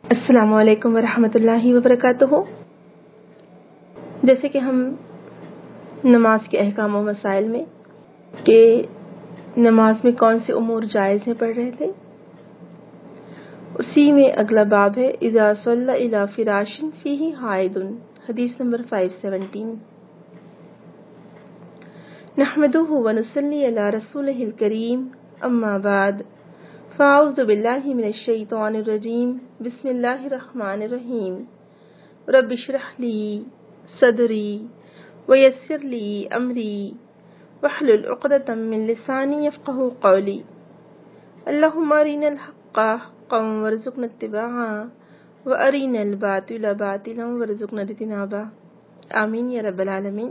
السلام علیکم ورحمۃ اللہ وبرکاتہ۔ جیسے کہ ہم نماز کے احکام و مسائل میں کہ نماز میں کون سے امور جائز ہیں پڑھ رہے تھے، اسی میں اگلا باب ہے اذا صلی الی فراش فیہ حائض، حدیث نمبر 517۔ نحمدہ ونصلی علی رسولہ الکریم، اما بعد، فاعوذ باللہ من الشیطان الرجیم، بسم اللہ الرحمن الرحیم۔ رب اشرح لی صدری ویسر لی امری واحلل عقدۃ من لسانی یفقہوا قولی۔ اللہم ارنا الحق حقا وارزقنا اتباعہ وارنا الباطل باطلا وارزقنا اجتنابہ، آمین یا رب العالمین۔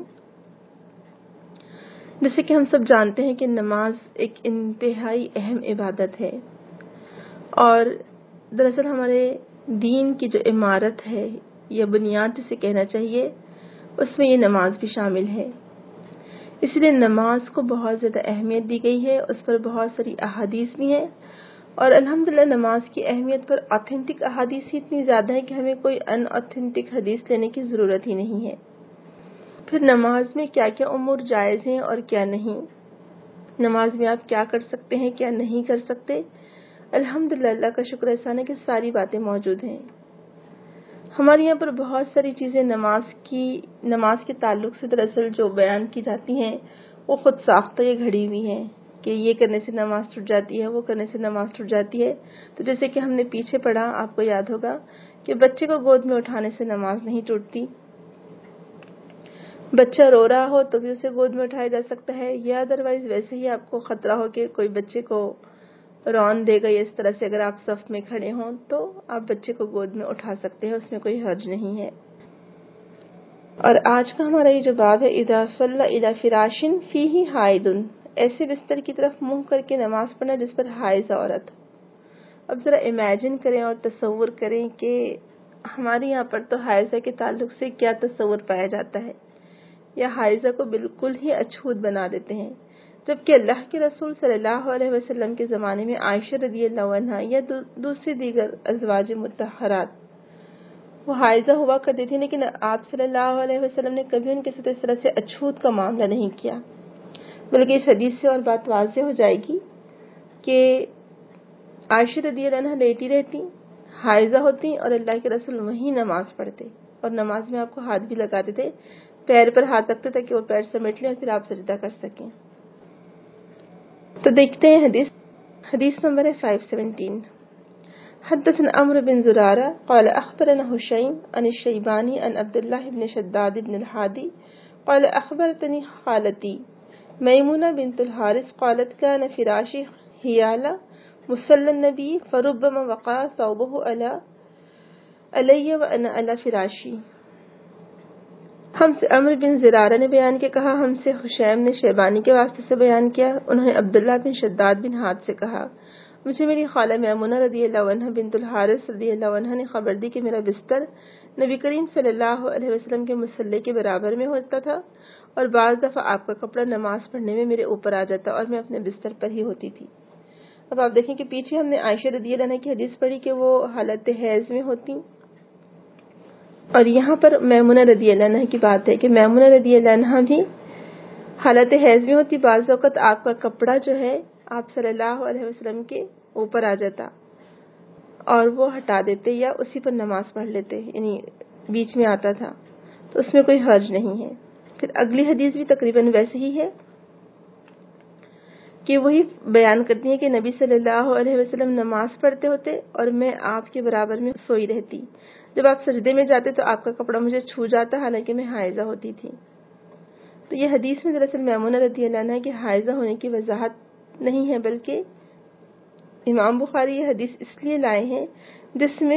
جیسے کہ ہم سب جانتے ہیں کہ نماز ایک انتہائی اہم عبادت ہے، اور دراصل ہمارے دین کی جو عمارت ہے یا بنیاد جسے کہنا چاہیے، اس میں یہ نماز بھی شامل ہے۔ اس لیے نماز کو بہت زیادہ اہمیت دی گئی ہے، اس پر بہت ساری احادیث بھی ہیں، اور الحمدللہ نماز کی اہمیت پر آتھینٹک احادیث ہی اتنی زیادہ ہے کہ ہمیں کوئی ان آتھینٹک حدیث لینے کی ضرورت ہی نہیں ہے۔ پھر نماز میں کیا کیا امور جائز ہیں اور کیا نہیں، نماز میں آپ کیا کر سکتے ہیں کیا نہیں کر سکتے، الحمدللہ اللہ کا شکر احسان ہے کہ ساری باتیں موجود ہیں۔ ہمارے یہاں پر بہت ساری چیزیں نماز کے تعلق سے دراصل جو بیان کی جاتی ہیں وہ خود ساختہ یہ گھڑی ہوئی ہیں کہ یہ کرنے سے نماز ٹوٹ جاتی ہے، وہ کرنے سے نماز ٹوٹ جاتی ہے۔ تو جیسے کہ ہم نے پیچھے پڑھا، آپ کو یاد ہوگا کہ بچے کو گود میں اٹھانے سے نماز نہیں ٹوٹتی، بچہ رو رہا ہو تو بھی اسے گود میں اٹھایا جا سکتا ہے، یا ادروائز ویسے ہی آپ کو خطرہ ہو کہ کوئی بچے کو رون دے گا، یا اس طرح سے اگر آپ صف میں کھڑے ہوں تو آپ بچے کو گود میں اٹھا سکتے ہیں، اس میں کوئی حرج نہیں ہے۔ اور آج کا ہمارا یہ جو باب ہے اذا صلی الی فراش فیہ حائض، ایسے بستر کی طرف منہ کر کے نماز پڑھنا جس پر حائض عورت ہو۔ اب ذرا امیجن کریں اور تصور کریں کہ ہمارے یہاں پر تو حائضہ کے تعلق سے کیا تصور پایا جاتا ہے، یا حائضہ کو بالکل ہی اچھوت بنا دیتے ہیں، جبکہ اللہ کے رسول صلی اللہ علیہ وسلم کے زمانے میں عائشہ رضی اللہ عنہا یا دوسری دیگر ازواج مطہرات وہ حائضہ ہوا کرتی تھی، لیکن آپ صلی اللہ علیہ وسلم نے کبھی ان کے ساتھ اس طرح سے اچھوت کا معاملہ نہیں کیا، بلکہ اس حدیث سے اور بات واضح ہو جائے گی کہ عائشہ رضی اللہ عنہا لیٹی رہتی، حائضہ ہوتی، اور اللہ کے رسول وہیں نماز پڑھتے، اور نماز میں آپ کو ہاتھ بھی لگاتے تھے، پیر پر ہاتھ رکھتے تاکہ وہ پیر سمیٹ لیں اور پھر آپ سجدہ کر سکیں۔ تو دیکھتے ہیں حدیث نمبر 517۔ حدثنا عمرو بن زرارہ قال اخبرنا هشيم عن الشيباني عن عبد الله بن شداد بن الحادي قال اخبرتني خالتي ميمونة بنت الحارث قالت كان فراشي حيال مصلى النبي فربما وقع ثوبه علي وانا على فراشي۔ ہم سے عمرو بن زرارہ نے بیان کیا، کہا ہم سے حشیم نے شیبانی کے واسطے سے بیان کیا، انہوں نے عبداللہ بن شداد بن حاد سے کہا، مجھے میری خالہ میمونہ رضی اللہ عنہ بنت الحارث رضی اللہ عنہ نے خبر دی کہ میرا بستر نبی کریم صلی اللہ علیہ وسلم کے مصلی کے برابر میں ہوتا تھا، اور بعض دفعہ آپ کا کپڑا نماز پڑھنے میں میرے اوپر آ جاتا اور میں اپنے بستر پر ہی ہوتی تھی۔ اب آپ دیکھیں کہ پیچھے ہم نے عائشہ رضی اللہ عنہ کی حدیث پڑھی کہ وہ حالت حیض میں ہوتی، اور یہاں پر میمونہ رضی اللہ عنہ کی بات ہے کہ میمونہ رضی اللہ عنہ بھی حالت حیض میں ہوتی، بعض اوقات آپ کا کپڑا جو ہے آپ صلی اللہ علیہ وسلم کے اوپر آ جاتا اور وہ ہٹا دیتے یا اسی پر نماز پڑھ لیتے، یعنی بیچ میں آتا تھا، تو اس میں کوئی حرج نہیں ہے۔ پھر اگلی حدیث بھی تقریباً ویسے ہی ہے کہ وہی بیان کرتی ہیں کہ نبی صلی اللہ علیہ وسلم نماز پڑھتے ہوتے اور میں آپ کے برابر میں سوئی رہتی، جب آپ سجدے میں جاتے تو آپ کا کپڑا مجھے چھو جاتا، حالانکہ میں حائضہ ہوتی تھی۔ تو یہ حدیث میں دراصل میمونہ رضی اللہ عنہ کی حائضہ ہونے کی وضاحت نہیں ہے، بلکہ امام بخاری یہ حدیث اس لیے لائے ہیں جس میں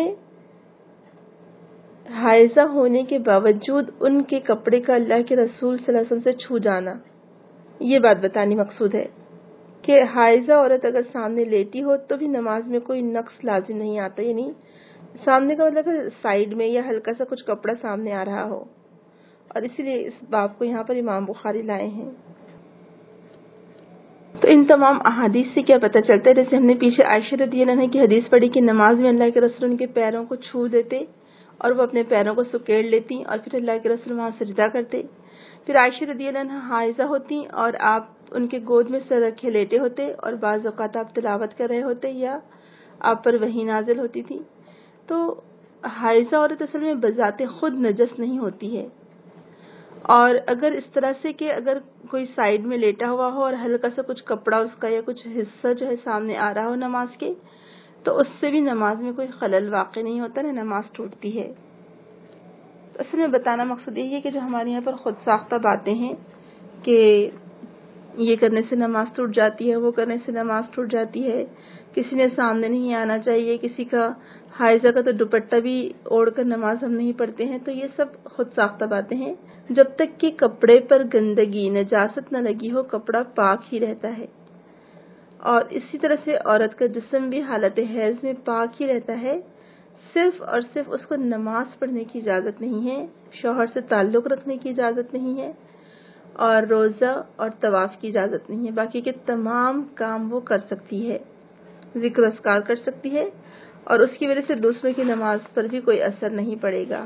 حائضہ ہونے کے باوجود ان کے کپڑے کا اللہ کے رسول صلی اللہ علیہ وسلم سے چھو جانا، یہ بات بتانی مقصود ہے کہ حائضہ عورت اگر سامنے لیٹی ہو تو بھی نماز میں کوئی نقص لازم نہیں آتا، یعنی سامنے کا مطلب ہے سائیڈ میں یا ہلکا سا کچھ کپڑا سامنے آ رہا ہو، اور اسی لیے اس باب کو یہاں پر امام بخاری لائے ہیں۔ تو ان تمام احادیث سے کیا پتہ چلتا ہے؟ جیسے ہم نے پیچھے عائشہ رضی اللہ عنہا کی حدیث پڑھی کہ نماز میں اللہ کے رسول ان کے پیروں کو چھو دیتے اور وہ اپنے پیروں کو سکیڑ لیتی اور پھر اللہ کے رسول وہاں سجدہ کرتے. پھر عائشہ رضی اللہ عنہا حائضہ ہوتی اور آپ ان کے گود میں سر رکھے لیٹے ہوتے اور بعض اوقات آپ تلاوت کر رہے ہوتے یا آپ پر وحی نازل ہوتی تھی. تو حائضہ عورت اصل میں بذات خود نجس نہیں ہوتی ہے، اور اگر اس طرح سے کہ اگر کوئی سائیڈ میں لیٹا ہوا ہو اور ہلکا سا کچھ کپڑا اس کا یا کچھ حصہ جو ہے سامنے آ رہا ہو نماز کے، تو اس سے بھی نماز میں کوئی خلل واقع نہیں ہوتا، نہ نماز ٹوٹتی ہے. اصل میں بتانا مقصد یہ ہے کہ جو ہمارے یہاں پر خود ساختہ باتیں ہیں کہ یہ کرنے سے نماز ٹوٹ جاتی ہے، وہ کرنے سے نماز ٹوٹ جاتی ہے، کسی نے سامنے نہیں آنا چاہیے، کسی کا حائضہ کا تو دوپٹہ بھی اوڑھ کر نماز ہم نہیں پڑھتے ہیں، تو یہ سب خود ساختہ باتیں ہیں. جب تک کہ کپڑے پر گندگی نجاست نہ لگی ہو کپڑا پاک ہی رہتا ہے، اور اسی طرح سے عورت کا جسم بھی حالت حیض میں پاک ہی رہتا ہے. صرف اور صرف اس کو نماز پڑھنے کی اجازت نہیں ہے، شوہر سے تعلق رکھنے کی اجازت نہیں ہے، اور روزہ اور طواف کی اجازت نہیں ہے. باقی کے تمام کام وہ کر سکتی ہے، ذکر و اذکار کر سکتی ہے، اور اس کی وجہ سے دوسروں کی نماز پر بھی کوئی اثر نہیں پڑے گا.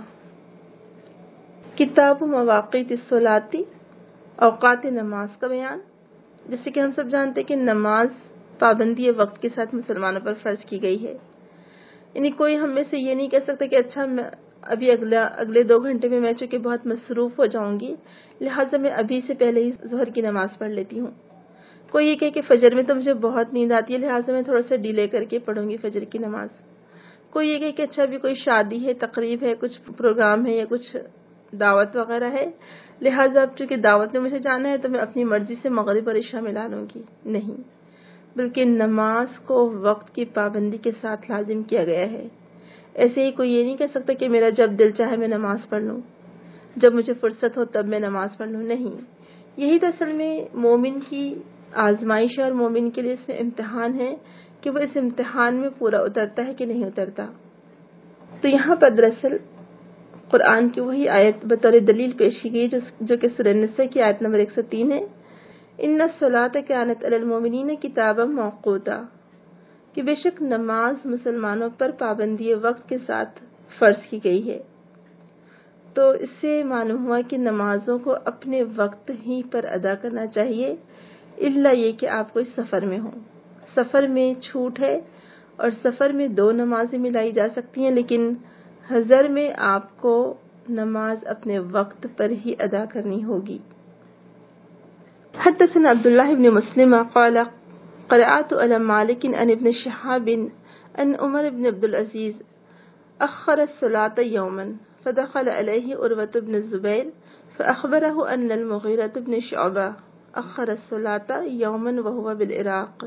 کتاب مواقیت الصلاۃ، اوقات نماز کا بیان. جیسے کہ ہم سب جانتے ہیں کہ نماز پابندی وقت کے ساتھ مسلمانوں پر فرض کی گئی ہے. یعنی کوئی ہم میں سے یہ نہیں کہہ سکتا کہ اچھا میں ابھی اگلے 2 گھنٹے میں چونکہ بہت مصروف ہو جاؤں گی لہٰذا میں ابھی سے پہلے ہی ظہر کی نماز پڑھ لیتی ہوں. کوئی یہ کہے کہ فجر میں تو مجھے بہت نیند آتی ہے لہٰذا میں تھوڑا سا ڈیلے کر کے پڑھوں گی فجر کی نماز. کوئی یہ کہے کہ اچھا ابھی کوئی شادی ہے، تقریب ہے، کچھ پروگرام ہے یا کچھ دعوت وغیرہ ہے، لہٰذا اب چونکہ دعوت میں مجھے جانا ہے تو میں اپنی مرضی سے مغرب اور عشاء ملا لوں گی. نہیں، بلکہ نماز کو وقت کی پابندی کے ساتھ لازم کیا گیا ہے. ایسے ہی کوئی یہ نہیں کہہ سکتا کہ میرا جب دل چاہے میں نماز پڑھ لوں، جب مجھے فرصت ہو تب میں نماز پڑھ لوں. نہیں، یہی تو اصل میں مومن کی آزمائش ہے اور مومن کے لیے اس میں امتحان ہے کہ وہ اس امتحان میں پورا اترتا ہے کہ نہیں اترتا. تو یہاں پر دراصل قرآن کی وہی آیت بطور دلیل پیش کی گئی جو کہ سورہ النساء کی آیت نمبر 103 ہے، ان الصلاۃ کانت علی المؤمنین کتابا موقوتا، کہ بے شک نماز مسلمانوں پر پابندی وقت کے ساتھ فرض کی گئی ہے. تو اس سے معلوم ہوا کہ نمازوں کو اپنے وقت ہی پر ادا کرنا چاہیے، الا یہ کہ آپ کوئی سفر میں ہوں. سفر میں چھوٹ ہے اور سفر میں 2 نمازیں ملائی جا سکتی ہیں، لیکن حضر میں آپ کو نماز اپنے وقت پر ہی ادا کرنی ہوگی. حدثنا عبد الله بن مسلم قال قرأت على مالك عن ابن شهاب أن عمر بن عبد العزيز أخر الصلاة يوما فدخل عليه عروة بن الزبير فأخبره أن المغيرة بن شعبة أخر الصلاة يوما وهو بالعراق.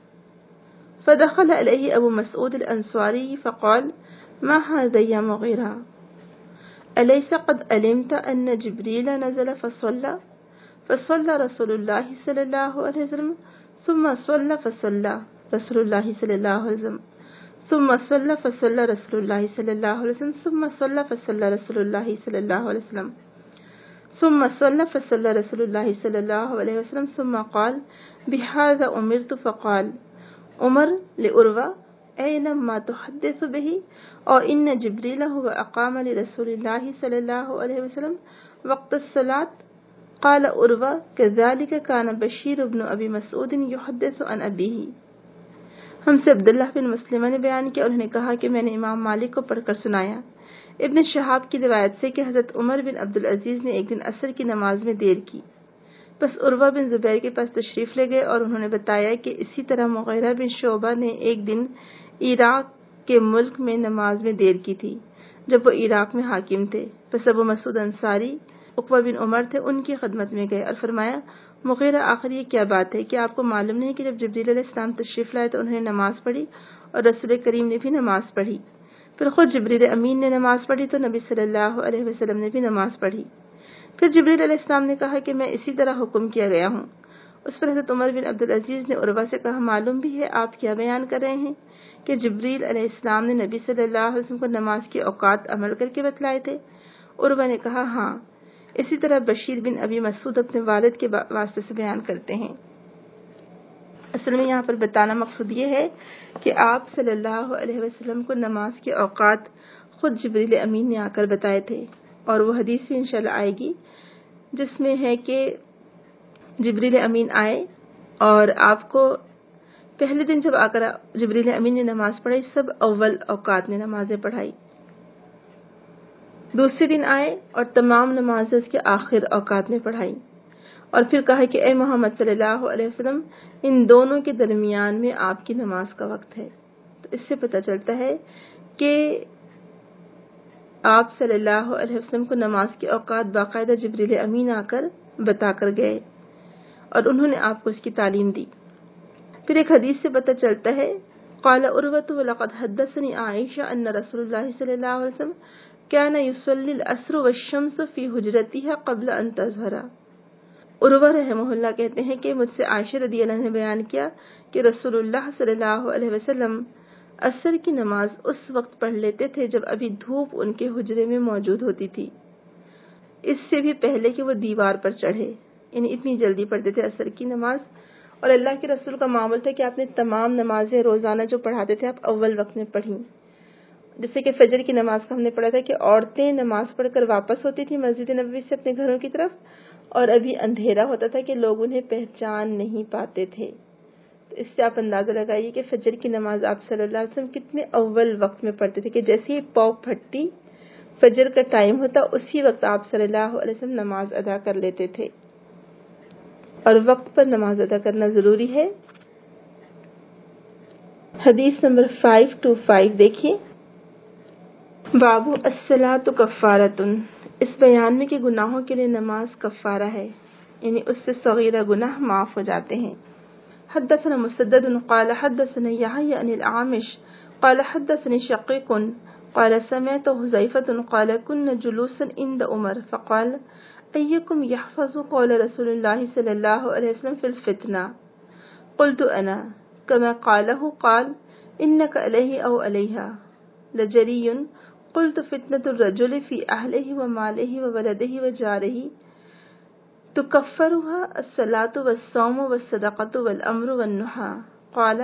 فدخل عليه أبو مسعود الأنصاري فقال ما هذا يا مغيرة؟ أليس قد علمت أن جبريل نزل فصلى رسول الله صلى الله عليه وسلم ثم صلى فصلى رسول الله صلى الله عليه وسلم ثم صلى فصلى رسول الله صلى الله عليه وسلم ثم صلى فصلى رسول الله صلى الله عليه وسلم ثم صلى فصلى رسول الله صلى الله عليه وسلم ثم قال بهذا أمرت. فقال عمر لعروة أين ما تحدث به؟ أو إن جبريل هو أقام لرسول الله صلى الله عليه وسلم وقت الصلاة. قال عروة كذلك كان بشير بن أبي مسعود يحدث عن أبيه. ہم سے عبداللہ بن مسلمہ نے بیان کیا، انہوں نے کہا کہ میں نے امام مالک کو پڑھ کر سنایا ابن شہاب کی روایت سے کہ حضرت عمر بن عبدالعزیز نے ایک دن عصر کی نماز میں دیر کی. بس عروہ بن زبیر کے پاس تشریف لے گئے اور انہوں نے بتایا کہ اسی طرح مغیرہ بن شعبہ نے ایک دن عراق کے ملک میں نماز میں دیر کی تھی جب وہ عراق میں حاکم تھے. بس ابو مسعود انصاری عقبہ بن عمر تھے، ان کی خدمت میں گئے اور فرمایا مغیرہ آخر یہ کیا بات ہے کہ آپ کو معلوم نہیں کہ جب جبریل علیہ السلام تشریف لائے تو انہوں نے نماز پڑھی اور رسول کریم نے بھی نماز پڑھی، پھر خود جبریل امین نے نماز پڑھی تو نبی صلی اللہ علیہ وسلم نے بھی نماز پڑھی. پھر جبریل علیہ السلام نے کہا کہ میں اسی طرح حکم کیا گیا ہوں. اس پر حضرت عمر بن عبدالعزیز نے عروہ سے کہا معلوم بھی ہے آپ کیا بیان کر رہے ہیں کہ جبریل علیہ السلام نے نبی صلی اللہ علیہ وسلم کو نماز کے اوقات عمل کر کے بتلائے تھے؟ عروہ نے کہا ہاں. اسی طرح بشیر بن ابی مسعود اپنے والد کے واسطے سے بیان کرتے ہیں. اصل میں یہاں پر بتانا مقصود یہ ہے کہ آپ صلی اللہ علیہ وسلم کو نماز کے اوقات خود جبریل امین نے آ کر بتائے تھے، اور وہ حدیث بھی انشاءاللہ آئے گی جس میں ہے کہ جبریل امین آئے اور آپ کو پہلے دن جب آ کر جبریل امین نے نماز پڑھائی، سب اول اوقات میں نمازیں پڑھائی، دوسرے دن آئے اور تمام نمازیں اس کے آخر اوقات میں پڑھائی، اور پھر کہا کہ اے محمد صلی اللہ علیہ وسلم، ان دونوں کے درمیان میں آپ کی نماز کا وقت ہے۔ تو اس سے پتہ چلتا ہے کہ آپ صلی اللہ علیہ وسلم کو نماز کے اوقات باقاعدہ جبریل امین آ کر بتا کر گئے اور انہوں نے آپ کو اس کی تعلیم دی۔ پھر ایک حدیث سے پتہ چلتا ہے، قال عروۃ ولقد حدثني عائشہ ان رسول اللہ صلی اللہ علیہ وسلم كان يصلي العصر والشمس في حجرتها قبل ان تظهر۔ عروہ رحمہ اللہ کہتے ہیں کہ مجھ سے عائشہ رضی اللہ عنہ نے بیان کیا کہ رسول اللہ صلی اللہ علیہ وسلم عصر کی نماز اس وقت پڑھ لیتے تھے جب ابھی دھوپ ان کے حجرے میں موجود ہوتی تھی، اس سے بھی پہلے کہ وہ دیوار پر چڑھے، یعنی اتنی جلدی پڑھتے تھے عصر کی نماز۔ اور اللہ کے رسول کا معمول تھا کہ آپ نے تمام نمازیں روزانہ جو پڑھاتے تھے آپ اول وقت میں پڑھیں، جیسے کہ فجر کی نماز کا ہم نے پڑھا تھا کہ عورتیں نماز پڑھ کر واپس ہوتی تھی مسجد نبوی سے اپنے گھروں کی طرف، اور ابھی اندھیرا ہوتا تھا کہ لوگ انہیں پہچان نہیں پاتے تھے۔ تو اس سے آپ اندازہ لگائیے کہ فجر کی نماز آپ صلی اللہ علیہ وسلم کتنے اول وقت میں پڑھتے تھے کہ جیسے ہی پاؤ پھٹتی فجر کا ٹائم ہوتا اسی وقت آپ صلی اللہ علیہ وسلم نماز ادا کر لیتے تھے، اور وقت پر نماز ادا کرنا ضروری ہے۔ حدیث نمبر 525 دیکھیے، باب الصلاۃ کفارۃ، اس بیان میں کہ گناہوں کے لیے نماز کفارہ ہے، یعنی اس سے صغیرہ گناہ معاف ہو جاتے ہیں۔ حدثنا مسدد قال حدثنا يحيى عن الأعمش قال حدثني شقيق قال سمعت حذيفة قال كنا جلوسا عند عمر فقال أيكم يحفظ قول رسول الله صلى الله عليه وسلم في الفتنة؟ قلت أنا، كما قاله قال إنك عليه أو عليها لجري. قلت فتنة الرجل في أهله وماله وولده وجاره تكفرها الصلاة والصوم والصدقة والأمر والنهي. قال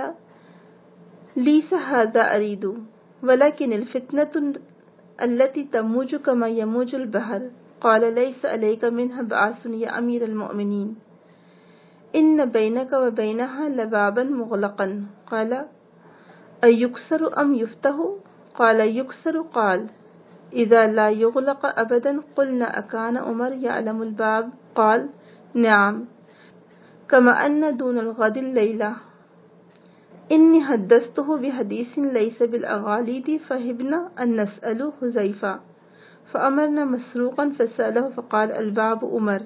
ليس هذا أريد ولكن الفتنة التي تموج كما يموج البحر. قال ليس عليك منها بأس يا أمير المؤمنين، إن بينك وبينها لبابا مغلقا. قال أيكسر أم يفتح؟ قال يكسر. قال إذا لا يغلق أبدا. قلنا أكان عمر يعلم الباب؟ قال نعم، كما أن دون الغد الليلة. إني حدثته بحديث ليس بالأغاليد فهبنا أن نسأل حذيفة، فأمرنا مسروقا فسأله فقال الباب عمر.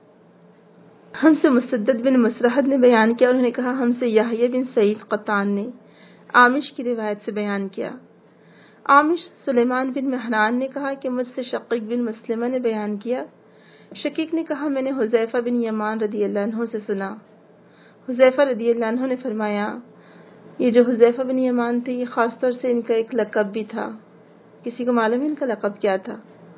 ہم سے مسدد بن مسرحد نے بیان کیا، انہوں نے کہا ہم سے یحییٰ بن سعید قطان نے عامش کی روایت سے بیان کیا۔ عامش سلیمان بن مہران نے کہا کہ مجھ سے شقیق بن مسلمہ نے بیان کیا۔ شقیق نے کہا میں نے حذیفہ بن یمان رضی اللہ عنہ سے سنا۔ حذیفہ رضی اللہ عنہ نے فرمایا، یہ جو حذیفہ بن یمان تھے یہ خاص طور سے ان کا ایک لقب بھی تھا۔ کسی کو معلوم ہے ان کا لقب کیا تھا؟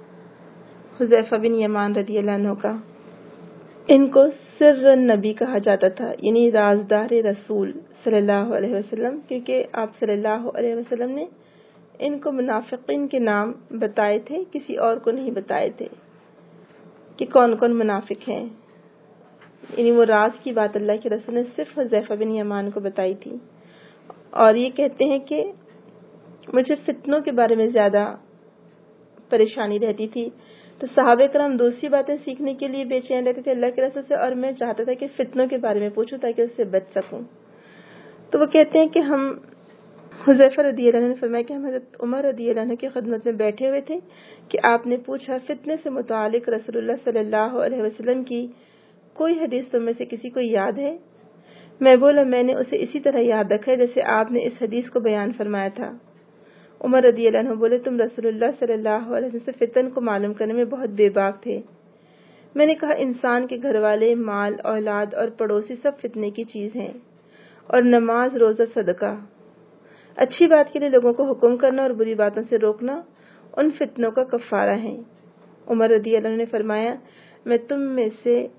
حذیفہ بن یمان رضی اللہ عنہ کا ان کو سر النبی کہا جاتا تھا، یعنی رازدار رسول صلی اللہ علیہ وسلم، کیونکہ آپ صلی اللہ علیہ وسلم نے ان کو منافقین کے نام بتائے تھے، کسی اور کو نہیں بتائے تھے کہ کون کون منافق ہیں، یعنی وہ راز کی بات اللہ کے رسول نے صرف حذیفہ بن یمان کو بتائی تھی۔ اور یہ کہتے ہیں کہ مجھے فتنوں کے بارے میں زیادہ پریشانی رہتی تھی، تو صحابہ کرام دوسری باتیں سیکھنے کے لیے بے چین رہتے تھے اللہ کے رسول سے، اور میں چاہتا تھا کہ فتنوں کے بارے میں پوچھوں تاکہ اس سے بچ سکوں۔ تو وہ کہتے ہیں کہ ہم حذیفہ رضی اللہ عنہ نے فرمایا کہ ہم حضرت عمر رضی اللہ عنہ کی خدمت میں بیٹھے ہوئے تھے کہ آپ نے پوچھا فتنے سے متعلق رسول اللہ صلی اللہ علیہ وسلم کی کوئی حدیث تم میں سے کسی کو یاد ہے؟ میں بولا میں نے اسے اسی طرح یاد رکھا ہے جیسے آپ نے اس حدیث کو بیان فرمایا تھا۔ عمر رضی اللہ عنہ بولے تم رسول اللہ صلی اللہ علیہ وسلم سے فتن کو معلوم کرنے میں بہت بے باک تھے۔ میں نے کہا انسان کے گھر والے، مال، اولاد اور پڑوسی سب فتنے کی چیز ہیں، اور نماز، روزہ، صدقہ، اچھی بات کے لیے لوگوں کو حکم کرنا اور بری باتوں سے روکنا ان فتنوں کا کفارہ ہیں۔ عمر رضی اللہ عنہ نے فرمایا میں تم میں سے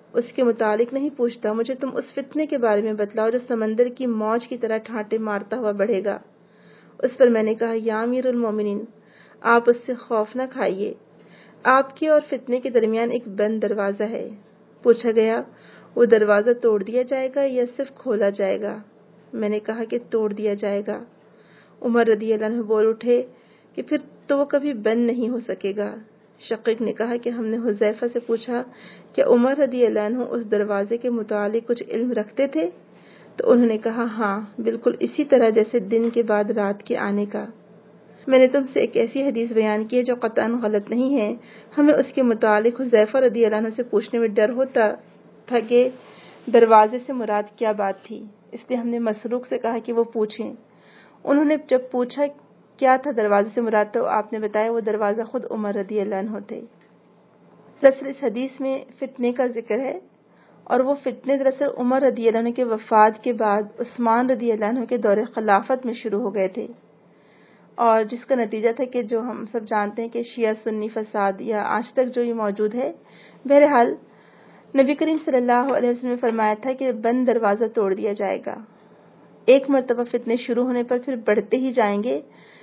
اس کے متعلق نہیں پوچھتا، مجھے تم اس فتنے کے بارے میں بتلاؤ جو سمندر کی موج کی طرح ٹھانٹے مارتا ہوا بڑھے گا۔ اس پر میں نے کہا، یا امیر المومنین، آپ اس سے خوف نہ کھائیے، آپ کے اور فتنے کے درمیان ایک بند دروازہ ہے۔ پوچھا گیا، وہ دروازہ توڑ دیا جائے گا یا صرف کھولا جائے گا؟ میں نے کہا کہ توڑ دیا جائے گا۔ عمر رضی اللہ عنہ بول اٹھے کہ پھر تو وہ کبھی بند نہیں ہو سکے گا۔ شقیق نے کہا کہ ہم نے حذیفہ سے پوچھا کہ عمر رضی اللہ عنہ اس دروازے کے متعلق کچھ علم رکھتے تھے؟ تو انہوں نے کہا، ہاں، بالکل اسی طرح جیسے دن کے بعد رات کے آنے کا۔ میں نے تم سے ایک ایسی حدیث بیان کی ہے جو قطعاً غلط نہیں ہے۔ ہمیں اس کے متعلق حذیفہ رضی اللہ عنہ سے پوچھنے میں ڈر ہوتا تھا کہ دروازے سے مراد کیا بات تھی، اس لیے ہم نے مسروق سے کہا کہ وہ پوچھیں۔ انہوں نے جب پوچھا کیا تھا دروازے سے مراد، تو آپ نے بتایا وہ دروازہ خود عمر رضی اللہ عنہ تھے۔ دراصل اس حدیث میں فتنے کا ذکر ہے، اور وہ فتنے دراصل عمر رضی اللہ عنہ کے وفات کے بعد عثمان رضی اللہ عنہ کے دور خلافت میں شروع ہو گئے تھے، اور جس کا نتیجہ تھا کہ جو ہم سب جانتے ہیں کہ شیعہ سنی فساد یا آج تک جو یہ موجود ہے۔ بہرحال نبی کریم صلی اللہ علیہ وسلم نے فرمایا تھا کہ بند دروازہ توڑ دیا جائے گا۔ ایک مرتبہ فتنے شروع ہونے پر پھر بڑھتے ہی جائیں گے،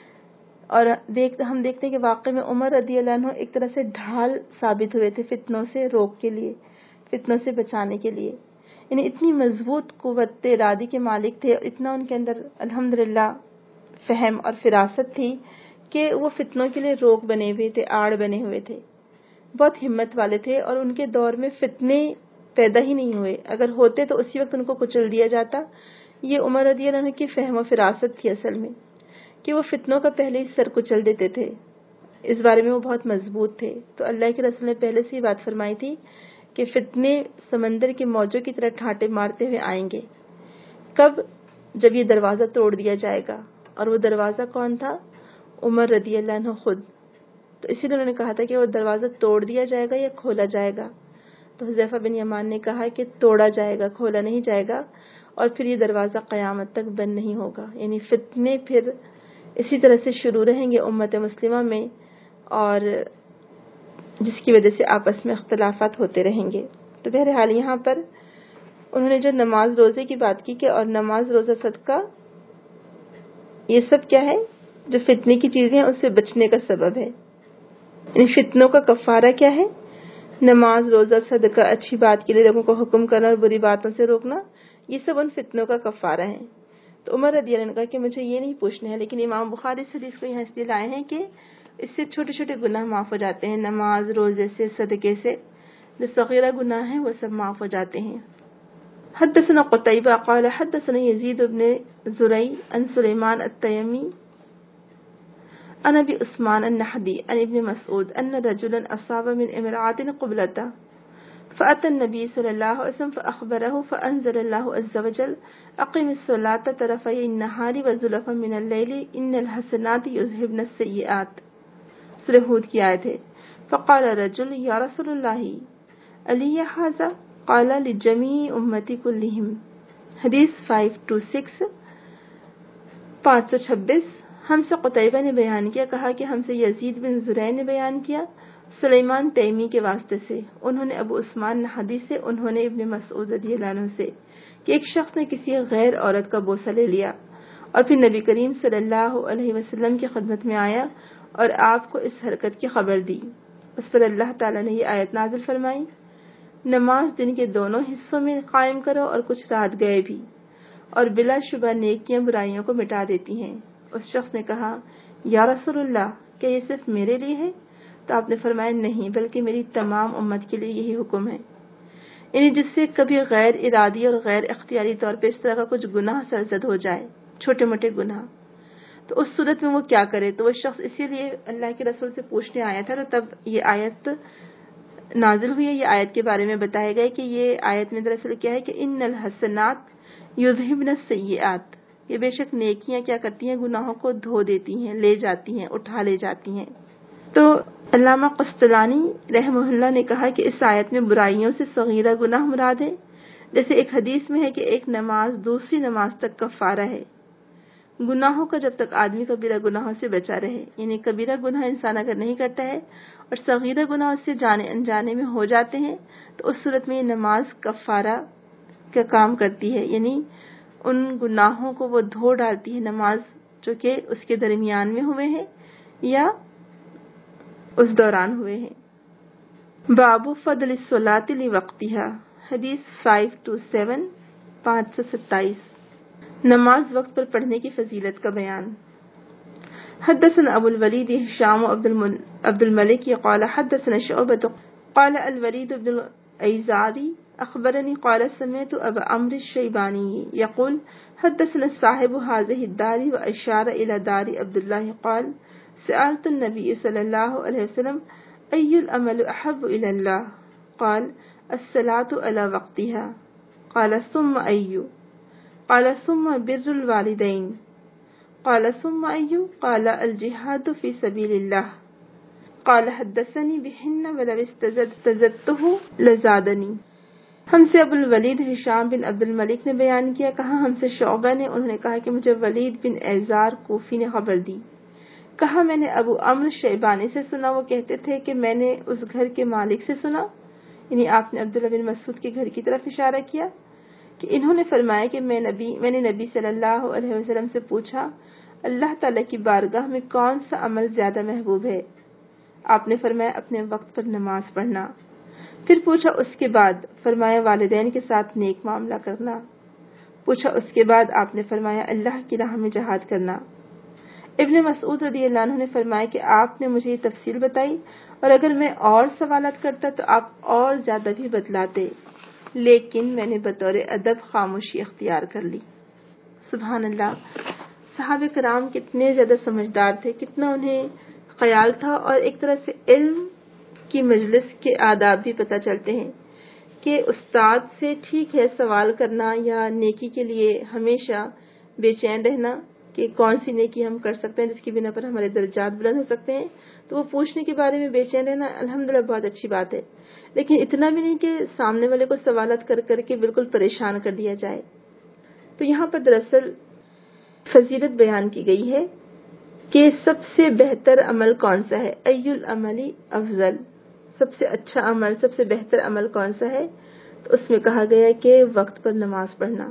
اور ہم دیکھتے ہیں کہ واقعی میں عمر رضی اللہ عنہ ایک طرح سے ڈھال ثابت ہوئے تھے فتنوں سے روک کے لیے، فتنوں سے بچانے کے لیے۔ یعنی اتنی مضبوط قوت ارادی کے مالک تھے، اتنا ان کے اندر الحمدللہ فہم اور فراست تھی کہ وہ فتنوں کے لیے روک بنے ہوئے تھے، آڑ بنے ہوئے تھے، بہت ہمت والے تھے، اور ان کے دور میں فتنے پیدا ہی نہیں ہوئے، اگر ہوتے تو اسی وقت ان کو کچل دیا جاتا۔ یہ عمر رضی اللہ عنہ کی فہم و فراست تھی اصل میں، کہ وہ فتنوں کا پہلے ہی سر کچل دیتے تھے، اس بارے میں وہ بہت مضبوط تھے۔ تو اللہ کے رسول نے پہلے سے ہی بات فرمائی تھی کہ فتنے سمندر کے موجوں کی طرح ٹھانٹے مارتے ہوئے آئیں گے۔ کب؟ جب یہ دروازہ توڑ دیا جائے گا، اور وہ دروازہ کون تھا؟ عمر رضی اللہ عنہ خود۔ تو اسی لیے انہوں نے کہا تھا کہ وہ دروازہ توڑ دیا جائے گا یا کھولا جائے گا؟ تو حذیفہ بن یمان نے کہا کہ توڑا جائے گا، کھولا نہیں جائے گا، اور پھر یہ دروازہ قیامت تک بند نہیں ہوگا۔ یعنی فتنے پھر اسی طرح سے شروع رہیں گے امت مسلمہ میں، اور جس کی وجہ سے آپس میں اختلافات ہوتے رہیں گے۔ تو بہرحال یہاں پر انہوں نے جو نماز روزے کی بات کی کہ اور نماز روزہ صدقہ یہ سب کیا ہے؟ جو فتنے کی چیزیں ہیں اس سے بچنے کا سبب ہے۔ یعنی فتنوں کا کفارہ کیا ہے؟ نماز روزہ صدقہ، اچھی بات کے لیے لوگوں کو حکم کرنا اور بری باتوں سے روکنا، یہ سب ان فتنوں کا کفارہ ہے۔ تو عمر رضی اللہ عنہ نے کہا کہ مجھے یہ نہیں پوچھنا ہے، لیکن امام بخاری اس حدیث کو یہاں اس لیے لائے ہیں کہ اس سے چھوٹے چھوٹے گناہ معاف ہو جاتے ہیں، نماز روزے سے، صدقے سے، جو صغیرہ گناہ ہیں وہ سب معاف ہو جاتے ہیں۔ حدثنا قتيبة قال حدثنا يزيد بن زريع عن سليمان التيمي عن ابي عثمان النحدي عن ابن مسعود ان رجلا اصاب من امرأة قبلة فأتى النبي صلى الله عليه وسلم فأخبره فأنزل الله عز وجل أقم الصلاة طرفي النهار وزلفا من الليل إن الحسنات يذهبن السيئات، سورہ ہود کی آیت ہے۔ فقال رجل یا رسول اللہ علی هذا قال لجميع امتی كلهم۔ حدیث 526 526۔ ہم سے قتیبہ نے بیان کیا، کہا کہ ہم سے یزید بن زرع نے بیان کیا سلیمان تیمی کے واسطے سے، انہوں نے ابو عثمان نحدی سے، انہوں نے ابن مسعود رضی اللہ عنہ سے، کہ ایک شخص نے کسی غیر عورت کا بوسہ لے لیا اور پھر نبی کریم صلی اللہ علیہ وسلم کی خدمت میں آیا اور آپ کو اس حرکت کی خبر دی۔ اس پر اللہ تعالیٰ نے یہ آیت نازل فرمائی، نماز دن کے دونوں حصوں میں قائم کرو اور کچھ رات گئے بھی، اور بلا شبہ نیکیاں برائیوں کو مٹا دیتی ہیں۔ اس شخص نے کہا، یا رسول اللہ، کیا یہ صرف میرے لیے ہے؟ تو آپ نے فرمایا، نہیں، بلکہ میری تمام امت کے لیے یہی حکم ہے۔ یعنی جس سے کبھی غیر ارادی اور غیر اختیاری طور پہ اس طرح کا کچھ گناہ سرزد ہو جائے، چھوٹے موٹے گناہ، تو اس صورت میں وہ کیا کرے؟ تو وہ شخص اسی لیے اللہ کے رسول سے پوچھنے آیا تھا، تو تب یہ آیت نازل ہوئی ہے۔ یہ آیت کے بارے میں بتایا گیا کہ یہ آیت میں دراصل کیا ہے کہ ان الحسنات یذہبن السیئات، یہ بے شک نیکیاں کیا کرتی ہیں؟ گناہوں کو دھو دیتی ہیں، لے جاتی ہیں، اٹھا لے جاتی ہیں۔ تو علامہ قسطلانی رحمہ اللہ نے کہا کہ اس آیت میں برائیوں سے صغیرہ گناہ مراد ہے، جیسے ایک حدیث میں ہے کہ ایک نماز دوسری نماز تک کفارہ ہے، گناہوں کا جب تک آدمی کبیرہ گناہوں سے بچا رہے، یعنی کبیرہ گناہ انسان اگر نہیں کرتا ہے اور صغیرہ گناہ اس سے جانے انجانے میں ہو جاتے ہیں تو اس صورت میں یہ نماز کفارہ کا کام کرتی ہے، یعنی ان گناہوں کو وہ دھو ڈالتی ہے نماز جو کہ اس کے درمیان میں ہوئے ہیں یا اس دوران ہوئے ہیں۔ باب فضل الصلاۃ لوقتها، حدیث 527 527، نماز وقت پر پڑھنے کی فضیلت کا بیان۔ حدثنا ابو الولید هشام عبد الملك قال حدثنا شعبة قال الوليد بن الأيزاري أخبرني قال سمعت أبا عمرو الشيباني يقول حدثنا صاحب هذه الدار وأشار إلى دار عبد الله قال سألت النبي صلى الله عليه وسلم أي العمل أحب إلى الله قال الصلاة على وقتها قال ثم أي قال ثم بر الوالدين قال ثم أي قال الجهاد في سبيل الله قال حدثني بهن ولو استزدته لزادني۔ ہم سے ابو الولید ہشام بن عبد الملک نے بیان کیا، کہا ہم سے شعبہ نے، انہوں نے کہا کہ مجھے ولید بن ایزار کوفی نے خبر دی، کہا میں نے ابو عمرو شیبانی سے سنا، وہ کہتے تھے کہ میں نے اس گھر کے مالک سے سنا، یعنی آپ نے عبداللہ بن مسعود کے گھر کی طرف اشارہ کیا کہ انہوں نے فرمایا کہ میں نے نبی صلی اللہ علیہ وسلم سے پوچھا اللہ تعالیٰ کی بارگاہ میں کون سا عمل زیادہ محبوب ہے؟ آپ نے فرمایا اپنے وقت پر نماز پڑھنا۔ پھر پوچھا اس کے بعد؟ فرمایا والدین کے ساتھ نیک معاملہ کرنا۔ پوچھا اس کے بعد؟ آپ نے فرمایا اللہ کی راہ میں جہاد کرنا۔ ابن مسعود رضی اللہ عنہ نے فرمایا کہ آپ نے مجھے یہ تفصیل بتائی اور اگر میں اور سوالات کرتا تو آپ اور زیادہ بھی بتلاتے، لیکن میں نے بطور ادب خاموشی اختیار کر لی۔ سبحان اللہ، صحابہ کرام کتنے زیادہ سمجھدار تھے، کتنا انہیں خیال تھا، اور ایک طرح سے علم کی مجلس کے آداب بھی پتہ چلتے ہیں کہ استاد سے ٹھیک ہے سوال کرنا یا نیکی کے لیے ہمیشہ بے چین رہنا کہ کون سی نیکی ہم کر سکتے ہیں جس کی بنا پر ہمارے درجات بلند ہو سکتے ہیں، تو وہ پوچھنے کے بارے میں بے چین رہنا الحمدللہ بہت اچھی بات ہے، لیکن اتنا بھی نہیں کہ سامنے والے کو سوالات کر کر کے بالکل پریشان کر دیا جائے۔ تو یہاں پر دراصل فضیلت بیان کی گئی ہے کہ سب سے بہتر عمل کون سا ہے، ای العمل افضل، سب سے اچھا عمل، سب سے بہتر عمل کون سا ہے؟ تو اس میں کہا گیا ہے کہ وقت پر نماز پڑھنا۔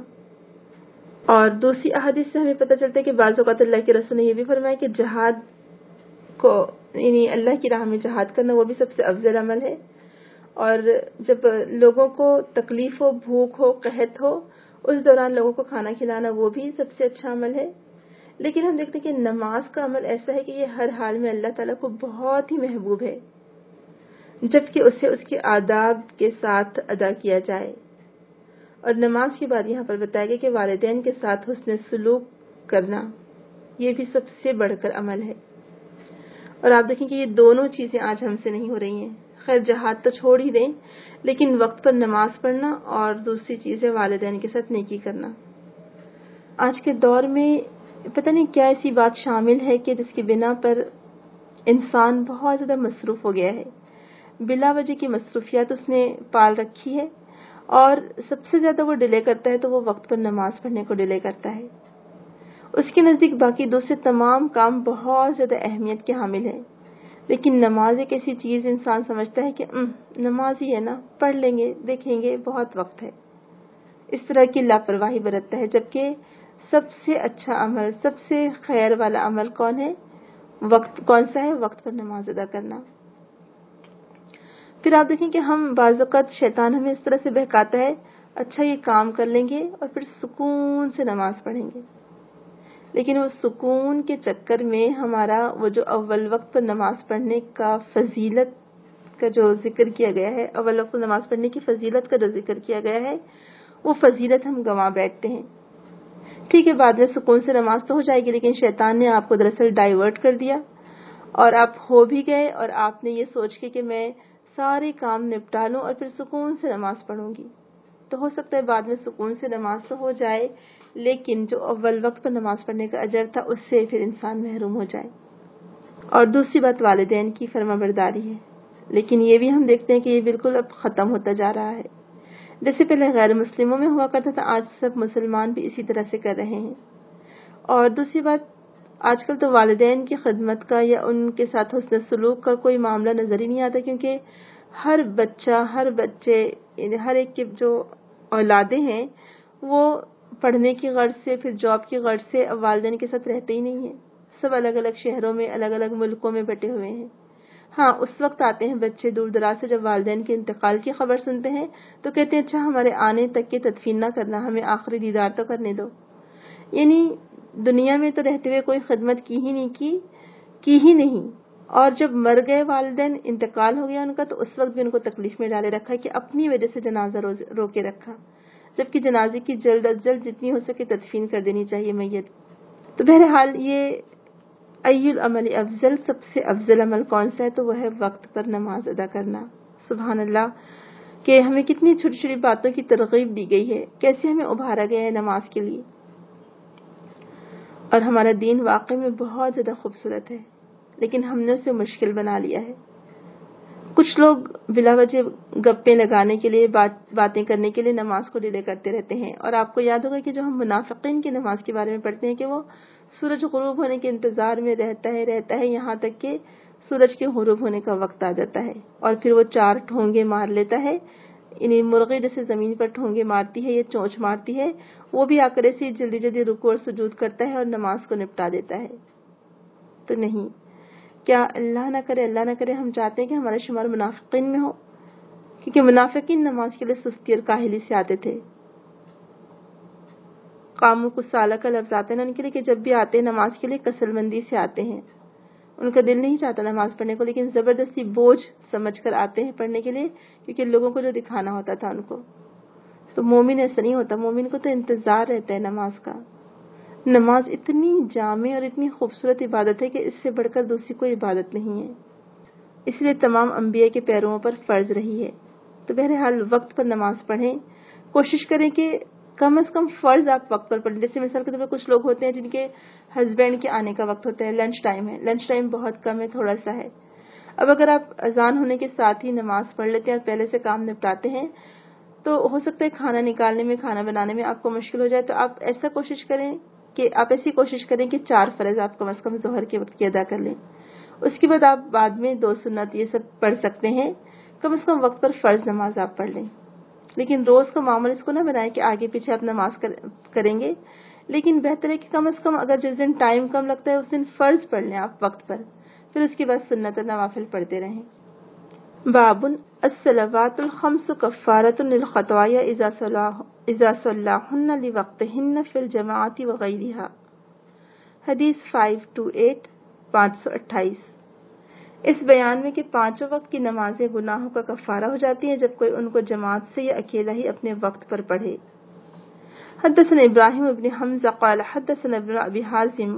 اور دوسری احادیث سے ہمیں پتہ چلتا ہے کہ بعض اوقات اللہ کے رسول نے یہ بھی فرمایا کہ جہاد کو، یعنی اللہ کی راہ میں جہاد کرنا، وہ بھی سب سے افضل عمل ہے۔ اور جب لوگوں کو تکلیف ہو، بھوک ہو، قحط ہو، اس دوران لوگوں کو کھانا کھلانا وہ بھی سب سے اچھا عمل ہے۔ لیکن ہم دیکھتے ہیں کہ نماز کا عمل ایسا ہے کہ یہ ہر حال میں اللہ تعالیٰ کو بہت ہی محبوب ہے، جبکہ اسے اس کے آداب کے ساتھ ادا کیا جائے۔ اور نماز کے بعد یہاں پر بتایا گیا کہ والدین کے ساتھ حسن سلوک کرنا، یہ بھی سب سے بڑھ کر عمل ہے۔ اور آپ دیکھیں کہ یہ دونوں چیزیں آج ہم سے نہیں ہو رہی ہیں، خیر جہاد تو چھوڑ ہی دیں، لیکن وقت پر نماز پڑھنا اور دوسری چیزیں والدین کے ساتھ نیکی کرنا۔ آج کے دور میں پتہ نہیں کیا ایسی بات شامل ہے کہ جس کی بنا پر انسان بہت زیادہ مصروف ہو گیا ہے، بلا وجہ کی مصروفیات اس نے پال رکھی ہے، اور سب سے زیادہ وہ ڈیلے کرتا ہے تو وہ وقت پر نماز پڑھنے کو ڈیلے کرتا ہے۔ اس کے نزدیک باقی دوسرے تمام کام بہت زیادہ اہمیت کے حامل ہیں، لیکن نماز ایک ایسی چیز انسان سمجھتا ہے کہ نماز ہی ہے نا، پڑھ لیں گے، دیکھیں گے، بہت وقت ہے، اس طرح کی لاپرواہی برتتا ہے، جبکہ سب سے اچھا عمل، سب سے خیر والا عمل کون ہے؟ کون سا ہے؟ وقت پر نماز ادا کرنا۔ پھر آپ دیکھیں کہ ہم بعض اوقات شیطان ہمیں اس طرح سے بہکاتا ہے، اچھا یہ کام کر لیں گے اور پھر سکون سے نماز پڑھیں گے، لیکن وہ سکون کے چکر میں ہمارا وہ جو اول وقت پر نماز پڑھنے کا فضیلت کا جو ذکر کیا گیا ہے، اول وقت پر نماز پڑھنے کی فضیلت کا جو ذکر کیا گیا ہے، وہ فضیلت ہم گنوا بیٹھتے ہیں۔ ٹھیک ہے، بعد میں سکون سے نماز تو ہو جائے گی، لیکن شیطان نے آپ کو دراصل ڈائیورٹ کر دیا اور آپ ہو بھی گئے، اور آپ نے یہ سوچ کے کہ میں سارے کام نپٹا لوں اور پھر سکون سے نماز پڑھوں گی، تو ہو سکتا ہے بعد میں سکون سے نماز تو ہو جائے، لیکن جو اول وقت پر نماز پڑھنے کا اجر تھا اس سے پھر انسان محروم ہو جائے۔ اور دوسری بات والدین کی فرما برداری ہے، لیکن یہ بھی ہم دیکھتے ہیں کہ یہ بالکل اب ختم ہوتا جا رہا ہے۔ جیسے پہلے غیر مسلموں میں ہوا کرتا تھا، آج سب مسلمان بھی اسی طرح سے کر رہے ہیں۔ اور دوسری بات، آج کل تو والدین کی خدمت کا یا ان کے ساتھ حسن سلوک کا کوئی معاملہ نظر ہی نہیں آتا، کیونکہ ہر بچے ہر ایک کے جو اولادیں ہیں وہ پڑھنے کی غرض سے، پھر جاب کی غرض سے اب والدین کے ساتھ رہتے ہی نہیں ہیں، سب الگ الگ شہروں میں، الگ الگ ملکوں میں بٹے ہوئے ہیں۔ ہاں، اس وقت آتے ہیں بچے دور دراز سے جب والدین کے انتقال کی خبر سنتے ہیں تو کہتے ہیں اچھا ہمارے آنے تک کی تدفین نہ کرنا، ہمیں آخری دیدار تو کرنے دو۔ یعنی دنیا میں تو رہتے ہوئے کوئی خدمت کی ہی نہیں، اور جب مر گئے والدین، انتقال ہو گیا ان کا، تو اس وقت بھی ان کو تکلیف میں ڈالے رکھا کہ اپنی وجہ سے جنازہ روکے رکھا، جبکہ جنازے کی جلد از جلد جتنی ہو سکے تدفین کر دینی چاہیے میت۔ تو بہرحال یہ ای العمل افضل، سب سے افضل عمل کون سا ہے؟ تو وہ ہے وقت پر نماز ادا کرنا۔ سبحان اللہ، کہ ہمیں کتنی چھوٹی چھوٹی باتوں کی ترغیب دی گئی ہے، کیسے ہمیں ابھارا گیا ہے نماز کے لیے۔ اور ہمارا دین واقعی میں بہت زیادہ خوبصورت ہے، لیکن ہم نے اسے مشکل بنا لیا ہے۔ کچھ لوگ بلا وجہ گپیں لگانے کے لیے، باتیں کرنے کے لیے نماز کو ڈیلے کرتے رہتے ہیں، اور آپ کو یاد ہوگا کہ جو ہم منافقین کی نماز کے بارے میں پڑھتے ہیں کہ وہ سورج غروب ہونے کے انتظار میں رہتا ہے یہاں تک کہ سورج کے غروب ہونے کا وقت آ جاتا ہے، اور پھر وہ 4 ٹھونگے مار لیتا ہے، یعنی مرغی جیسے زمین پر ٹھونگے مارتی ہے یا چونچ مارتی ہے، وہ بھی آ کر ایسے جلدی جلدی رکوع اور سجود کرتا ہے اور نماز کو نپٹا دیتا ہے۔ تو نہیں، کیا اللہ نہ کرے ہم چاہتے ہیں کہ ہمارا شمار منافقین میں ہو؟ کیونکہ منافقین نماز کے لیے سستی اور کاہلی سے آتے تھے۔ قاموا کسالى کا لفظ آتا ہے نا ان کے لیے، کہ جب بھی آتے ہیں نماز کے لیے کسل مندی سے آتے ہیں، ان کا دل نہیں چاہتا نماز پڑھنے کو، لیکن زبردستی بوجھ سمجھ کر آتے ہیں پڑھنے کے لیے، کیونکہ لوگوں کو جو دکھانا ہوتا تھا ان کو۔ تو مومن ایسا نہیں ہوتا، مومن کو تو انتظار رہتا ہے نماز کا۔ نماز اتنی جامع اور اتنی خوبصورت عبادت ہے کہ اس سے بڑھ کر دوسری کوئی عبادت نہیں ہے، اس لیے تمام انبیاء کے پیرووں پر فرض رہی ہے۔ تو بہرحال وقت پر نماز پڑھیں، کوشش کریں کہ کم از کم فرض آپ وقت پر پڑھیں۔ جیسے مثال کے طور پر کچھ لوگ ہوتے ہیں جن کے ہسبینڈ کے آنے کا وقت ہوتا ہے، لنچ ٹائم ہے، لنچ ٹائم بہت کم ہے، تھوڑا سا ہے۔ اب اگر آپ اذان ہونے کے ساتھ ہی نماز پڑھ لیتے ہیں اور پہلے سے کام نپٹاتے ہیں، تو ہو سکتا ہے کھانا نکالنے میں، کھانا بنانے میں آپ کو مشکل ہو جائے، تو آپ ایسی کوشش کریں کہ 4 فرض آپ کم از کم ظہر کے وقت کی ادا کر لیں۔ اس کے بعد آپ بعد میں 2 سنت یہ سب پڑھ سکتے ہیں، کم از کم وقت پر فرض نماز آپ پڑھ لیں۔ لیکن روز کا معمول اس کو نہ بنائیں کہ آگے پیچھے آپ نماز کریں گے، لیکن بہتر ہے کہ کم از کم اگر جس دن ٹائم کم لگتا ہے اس دن فرض پڑھ لیں آپ وقت پر، پھر اس کے بعد سنت اور نوافل پڑھتے رہیں۔ باب الصلوات الخمس کفارۃ للخطایا اذا صلاہن لوقتہن فی الجماعۃ وغیرہا۔ حدیث 528 528۔ اس بیان میں کہ 5 وقت کی نمازیں گناہوں کا کفارہ ہو جاتی ہیں جب کوئی ان کو جماعت سے یا اکیلا ہی اپنے وقت پر پڑھے۔ حدثنا ابراہیم ابن حمزہ قال حدثنا ابن ابی حازم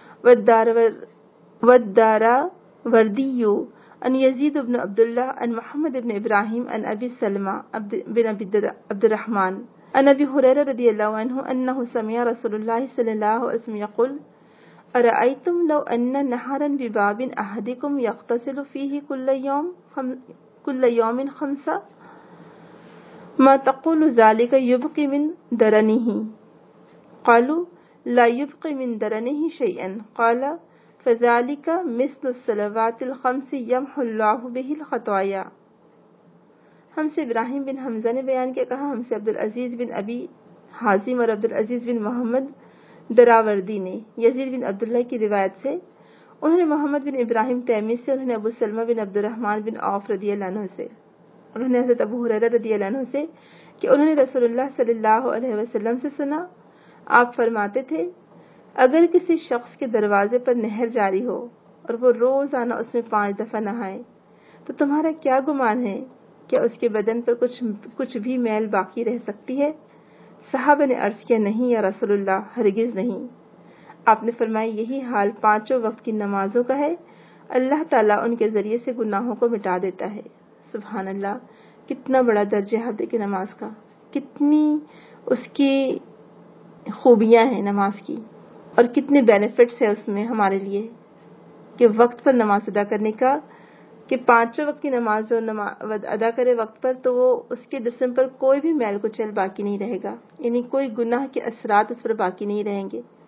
والداراوردی عن یزید بن عبداللہ عن محمد بن ابراہیم عن ابی سلمہ بن عبد الرحمن عن ابی ہریرہ رضی اللہ عنہ انہ سمع رسول اللہ صلی اللہ علیہ وسلم یقول ارأیتم لو ان نہرا بباب احدکم یغتسل فیہ کل یوم 5 ما تقول ذلك يبقي من درنه؟ قالوا لا يبقي من درنه شيئا قال فذلك مثل الصلوات الخمس يمحو الله به الخطايا۔ ہم سے ابراہیم بن حمزہ نے بیان کیا، کہا ہم سے عبدالعزیز بن ابی حازم اور عبدالعزیز بن محمد دراوردی نے یزید بن عبداللہ کی روایت سے، انہوں نے محمد بن ابراہیم تیمی سے، انہوں نے ابو سلمہ بن عبد الرحمن بن عوف رضی اللہ عنہ سے، انہوں نے حضرت ابو ہریرہ رضی اللہ عنہ سے کہ انہوں نے رسول اللہ صلی اللہ علیہ وسلم سے سنا، آپ فرماتے تھے اگر کسی شخص کے دروازے پر نہر جاری ہو اور وہ روزانہ اس میں 5 دفعہ نہائے تو تمہارا کیا گمان ہے کہ اس کے بدن پر کچھ بھی میل باقی رہ سکتی ہے؟ صحابہ نے عرض کیا نہیں یا رسول اللہ، ہرگز نہیں۔ آپ نے فرمایا یہی حال 5 وقت کی نمازوں کا ہے، اللہ تعالیٰ ان کے ذریعے سے گناہوں کو مٹا دیتا ہے۔ سبحان اللہ، کتنا بڑا درجہ ہے کہ نماز کا، کتنی اس کی خوبیاں ہیں نماز کی، اور کتنے بینیفٹس ہیں اس میں ہمارے لیے کہ وقت پر نماز ادا کرنے کا، کہ 5 وقت کی نماز جو ادا کرے وقت پر تو وہ اس کے جسم پر کوئی بھی میل کچیل باقی نہیں رہے گا، یعنی کوئی گناہ کے اثرات اس پر باقی نہیں رہیں گے،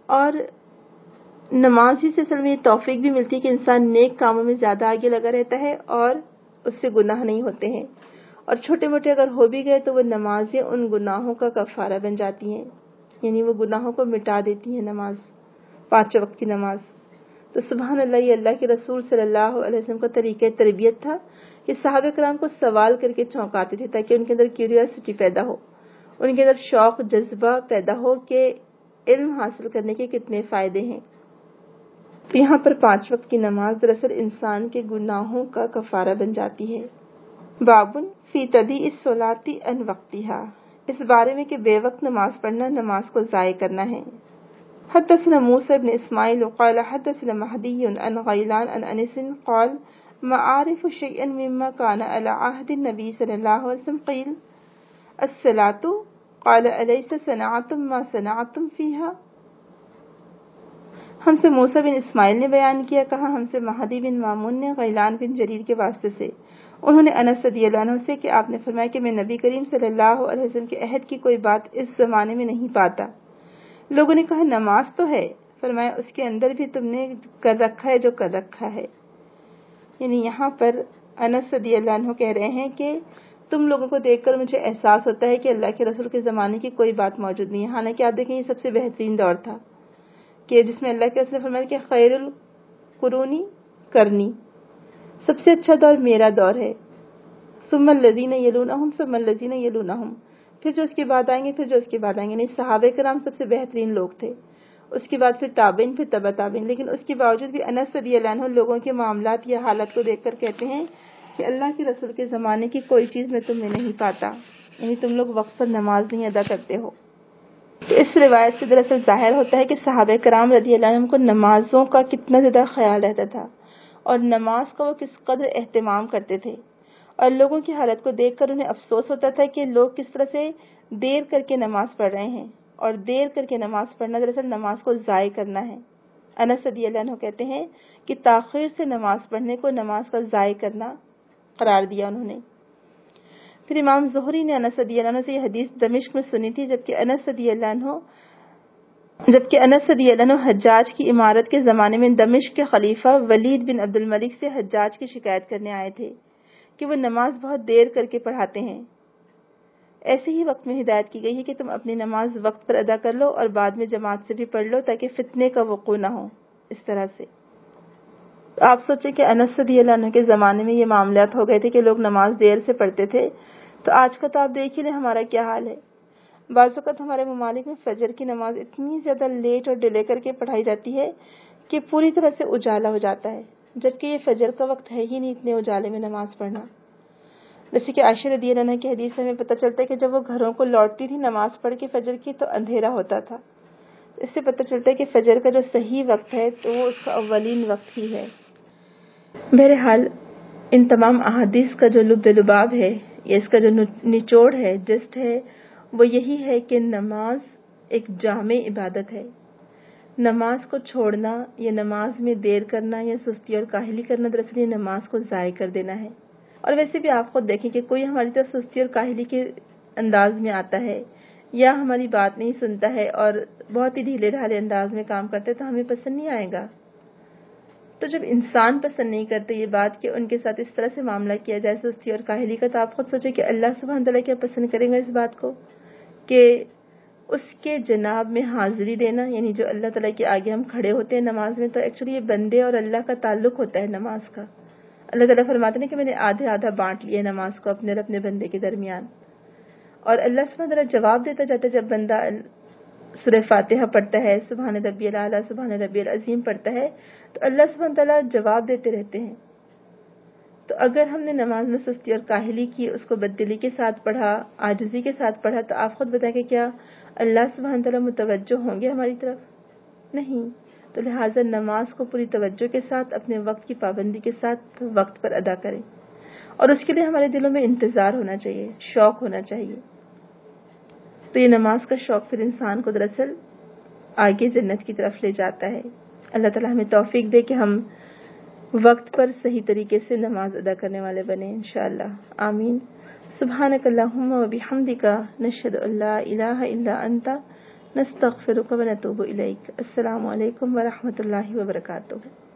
اور نماز ہی سے اصل میں یہ توفیق بھی ملتی ہے کہ انسان نیک کاموں میں زیادہ آگے لگا رہتا ہے اور اس سے گناہ نہیں ہوتے ہیں، اور چھوٹے موٹے اگر ہو بھی گئے تو وہ نمازیں ان گناہوں کا کفارہ بن جاتی ہیں، یعنی وہ گناہوں کو مٹا دیتی ہیں نماز، 5 وقت کی نماز۔ تو سبحان اللہ، یہ اللہ کے رسول صلی اللہ علیہ وسلم کا طریقہ تربیت تھا کہ صحابہ کرام کو سوال کر کے چونکاتے تھے تاکہ ان کے اندر کیوریوسٹی پیدا ہو، ان کے اندر شوق جذبہ پیدا ہو کہ علم حاصل کرنے کے کتنے فائدے ہیں۔ تو یہاں پر 5 وقت کی نماز دراصل انسان کے گناہوں کا کفارہ بن جاتی ہے۔ بابن فی تضییع الصلاۃ عن وقتها، اس بارے میں کہ بے وقت نماز پڑھنا نماز کو ضائع کرنا ہے۔ حدثنا موسى بن اسماعیل قال حدثنا مہدی عن غیلان عن انس قال ما اعرف شيئا مما كان على عهد النبي صلی اللہ علیہ وسلم قیل الصلاۃ قال الیس صنعتم ما صنعتم فيها۔ ہم سے موسیٰ بن اسماعیل نے بیان کیا، کہا ہم سے مہدی بن مامون نے غیلان بن جریر کے واسطے سے، انہوں نے انس رضی اللہ عنہ سے کہ آپ نے فرمایا کہ میں نبی کریم صلی اللہ علیہ وسلم کے عہد کی کوئی بات اس زمانے میں نہیں پاتا۔ لوگوں نے کہا نماز تو ہے، فرمایا اس کے اندر بھی تم نے کر رکھا ہے جو کر رکھا ہے۔ یعنی یہاں پر انس رضی اللہ عنہ کہہ رہے ہیں کہ تم لوگوں کو دیکھ کر مجھے احساس ہوتا ہے کہ اللہ کے رسول کے زمانے کی کوئی بات موجود نہیں ہے، حالانکہ آپ دیکھیں یہ سب سے بہترین دور تھا کہ جس میں اللہ کے رسول نے فرمایا کہ خیر القرونی کرنی، سب سے اچھا دور میرا دور ہے، ثم الذین یلونہم ثم الذین یلونہم، پھر جو اس کے بعد آئیں گے، پھر جو اس کے بعد آئیں گے۔ نہیں، صحابہ کرام سب سے بہترین لوگ تھے، اس کے بعد پھر تابعین، پھر تبع تابعین، لیکن اس کے باوجود بھی انس رضی اللہ عنہ لوگوں کے معاملات یا حالت کو دیکھ کر کہتے ہیں کہ اللہ کے رسول کے زمانے کی کوئی چیز میں تمہیں نہیں پاتا، یعنی تم لوگ وقت پر نماز نہیں ادا کرتے ہو۔ تو اس روایت سے دراصل ظاہر ہوتا ہے کہ صحابہ کرام رضی اللہ عنہم کو نمازوں کا کتنا زیادہ خیال رہتا تھا اور نماز کا وہ کس قدر اہتمام کرتے تھے، اور لوگوں کی حالت کو دیکھ کر انہیں افسوس ہوتا تھا کہ لوگ کس طرح سے دیر کر کے نماز پڑھ رہے ہیں، اور دیر کر کے نماز پڑھنا دراصل نماز کو ضائع کرنا ہے۔ انس رضی اللہ عنہ کہتے ہیں کہ تاخیر سے نماز پڑھنے کو نماز کا ضائع کرنا قرار دیا انہوں نے۔ پھر امام زہری نے انس رضی اللہ عنہ سے یہ حدیث دمشق میں سنی تھی، جبکہ انس رضی اللہ عنہ حجاج کی امارت کے زمانے میں دمشق کے خلیفہ ولید بن عبد الملک سے حجاج کی شکایت کرنے آئے تھے کہ وہ نماز بہت دیر کر کے پڑھاتے ہیں۔ ایسے ہی وقت میں ہدایت کی گئی ہے کہ تم اپنی نماز وقت پر ادا کر لو اور بعد میں جماعت سے بھی پڑھ لو تاکہ فتنے کا وقوع نہ ہو۔ اس طرح سے آپ سوچیں کہ انس رضی اللہ عنہ کے زمانے میں یہ معاملات ہو گئے تھے کہ لوگ نماز دیر سے پڑھتے تھے، تو آج کا تو آپ دیکھ ہی لیں ہمارا کیا حال ہے۔ بعض اوقات ہمارے ممالک میں فجر کی نماز اتنی زیادہ لیٹ اور ڈیلے کر کے پڑھائی جاتی ہے کہ پوری طرح سے اجالا ہو جاتا ہے، جبکہ یہ فجر کا وقت ہے ہی نہیں اتنے اجالے میں نماز پڑھنا۔ جیسے کہ عائشہ رضی اللہ عنہ کی حدیث سے ہمیں پتہ چلتا ہے کہ جب وہ گھروں کو لوٹتی تھی نماز پڑھ کے فجر کی تو اندھیرا ہوتا تھا۔ اس سے پتہ چلتا ہے کہ فجر کا جو صحیح وقت ہے تو وہ اس کا اولین وقت ہی ہے۔ بہرحال ان تمام احادیث کا جو لب لباب ہے یا اس کا جو نچوڑ ہے، جسٹ ہے، وہ یہی ہے کہ نماز ایک جامع عبادت ہے۔ نماز کو چھوڑنا یا نماز میں دیر کرنا یا سستی اور کاہلی کرنا دراصل یہ نماز کو ضائع کر دینا ہے۔ اور ویسے بھی آپ خود دیکھیں کہ کوئی ہماری طرف سستی اور کاہلی کے انداز میں آتا ہے یا ہماری بات نہیں سنتا ہے اور بہت ہی ڈھیلے ڈھالے انداز میں کام کرتے تو ہمیں پسند نہیں آئے گا۔ تو جب انسان پسند نہیں کرتے یہ بات کہ ان کے ساتھ اس طرح سے معاملہ کیا جائے سستی اور کاہلی کا، تو آپ خود سوچیں کہ اللہ سبحانہ تعالیٰ کیا پسند کریں گا اس بات کو کہ اس کے جناب میں حاضری دینا، یعنی جو اللہ تعالیٰ کے آگے ہم کھڑے ہوتے ہیں نماز میں، تو ایکچولی یہ بندے اور اللہ کا تعلق ہوتا ہے نماز کا۔ اللہ تعالیٰ فرماتے ہیں کہ میں نے آدھے آدھا بانٹ لیا نماز کو اپنے اور اپنے بندے کے درمیان، اور اللہ سبحانہ تعالیٰ جواب دیتا جاتا ہے جب بندہ سورہ فاتحہ پڑھتا ہے، سبحان ربی الاعلیٰ سبحان ربی العظیم پڑھتا ہے، تو اللہ سبحانہ تعالیٰ جواب دیتے رہتے ہیں۔ تو اگر ہم نے نماز میں سستی اور کاہلی کی، اس کو بددلی کے ساتھ پڑھا، عاجزی کے ساتھ پڑھا، تو آپ خود بتائیں کہ کیا اللہ سبحانہ تعالیٰ متوجہ ہوں گے ہماری طرف؟ نہیں۔ تو لہٰذا نماز کو پوری توجہ کے ساتھ اپنے وقت کی پابندی کے ساتھ وقت پر ادا کریں، اور اس کے لیے ہمارے دلوں میں انتظار ہونا چاہیے، شوق ہونا چاہیے۔ تو یہ نماز کا شوق پھر انسان کو دراصل آگے جنت کی طرف لے جاتا ہے۔ اللہ تعالیٰ ہمیں توفیق دے کہ ہم وقت پر صحیح طریقے سے نماز ادا کرنے والے بنیں انشاءاللہ، آمین۔ سبحانک اللہم و بحمدک، نشہد ان لا الہ الا انت، نستغفرک و نتوب الیک۔ السلام علیکم ورحمۃ اللہ وبرکاتہ۔